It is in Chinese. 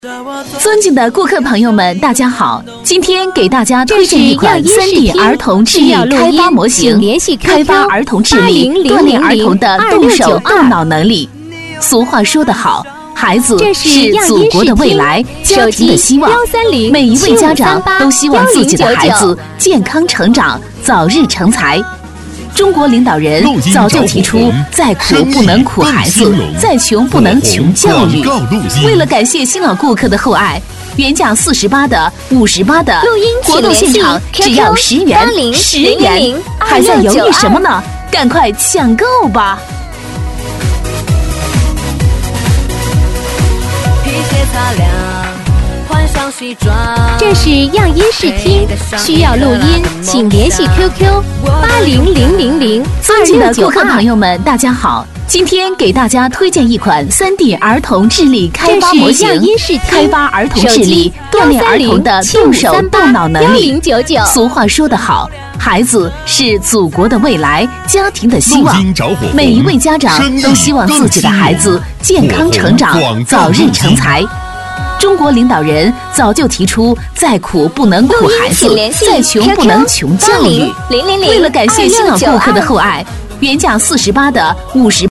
尊敬的顾客朋友们，大家好！今天给大家推荐一款 3D 儿童智力开发模型，开发儿童智力，锻炼儿童的动手动脑能力。俗话说得好，孩子是祖国的未来，家庭的希望。每一位家长都希望自己的孩子健康成长，早日成才。中国领导人早就提出，再苦不能苦孩子，再穷不能穷教育。为了感谢新老顾客的厚爱，原价48的、58的，活动现场只要10元，10元，还在犹豫什么呢？赶快抢购吧！ 皮鞋擦亮，换上西装。 这是样音视听，需要录音，请联系 QQ 80000。 尊敬的顾客朋友们，大家好！今天给大家推荐一款 3D 儿童智力开发模型，开发儿童智力，锻炼儿童的动手动脑能力。俗话说得好，孩子是祖国的未来，家庭的希望。每一位家长都希望自己的孩子健康成长，早日成才。中国领导人早就提出，再苦不能苦孩子，再穷不能穷教育。为了感谢新老顾客的厚爱，原价48的、58